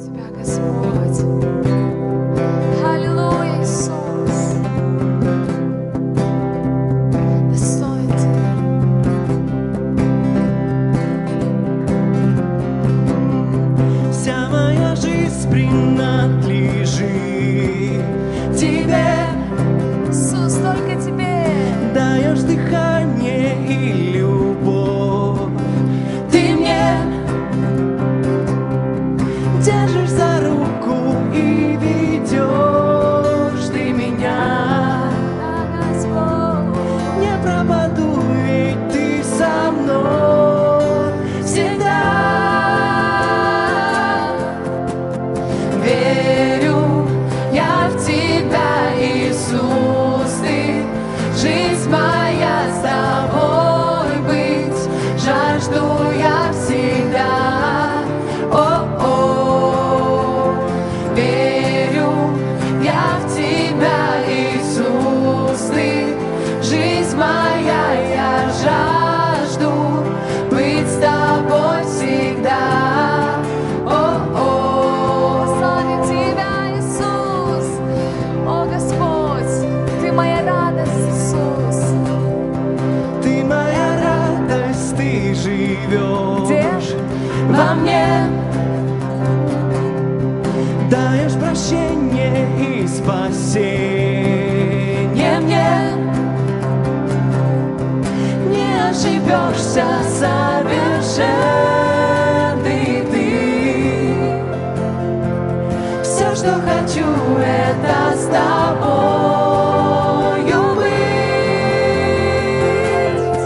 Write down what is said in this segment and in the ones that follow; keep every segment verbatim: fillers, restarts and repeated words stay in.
Тебя, Господь. Аллилуйя, Иисус. Достоин Ты. Вся моя жизнь принадлежит Тебе. Иисус, только Тебе. Даешь дыхание и любовь. Ты мне держишь за руку и ведешь ты меня. Да, Господь. Не пропаду, ведь ты со мной всегда. Верю я в Тебя, Иисус, Ты, жизнь моя с Тобой быть, жажду я всегда. О-о. Верю я в Тебя, Иисус, Ты, жизнь моя, я жажду быть с Тобой всегда. О-о. Славим Тебя, Иисус. О, Господь, Ты моя радость, Иисус. Ты моя радость, Ты живешь Где? во мне. Даешь прощение и спасение мне. Не ошибешься, совершенный Ты. Все, что хочу, это с Тобою быть.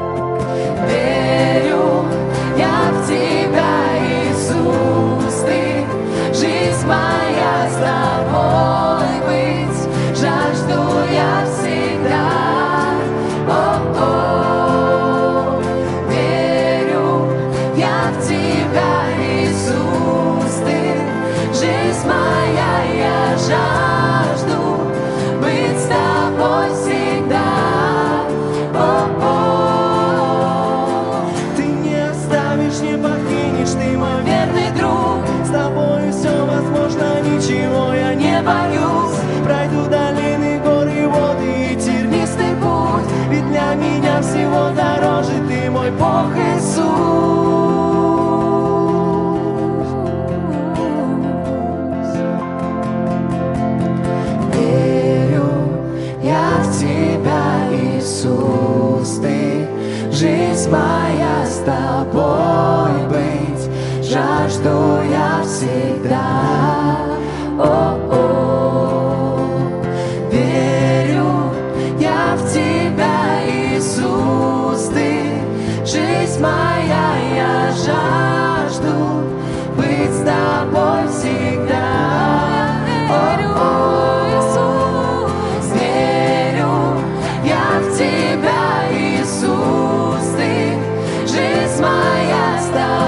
Верю я в Тебя, Иисус, Ты, жизнь моя с Тобой быть, жажду я всегда. О-о. Верю я в Тебя, Иисус, Ты, жизнь моя, я жажду быть с Тобой всегда. О-о. Ты не оставишь, не покинешь, Ты мой верный друг. С Тобой все возможно, ничего я не боюсь. Пройду долины, горы, воды и тернистый путь, ведь для меня всего дороже Ты, мой Бог Иисус. Верю я в Тебя, Иисус, Ты, жизнь моя с Тобой быть, жажду я всегда. О-о. Верю я в Тебя, Иисус, Ты, жизнь моя, я жажду быть с Тобой всегда. О-о. Верю я в Тебя, Иисус, Ты, жизнь моя с Тобой.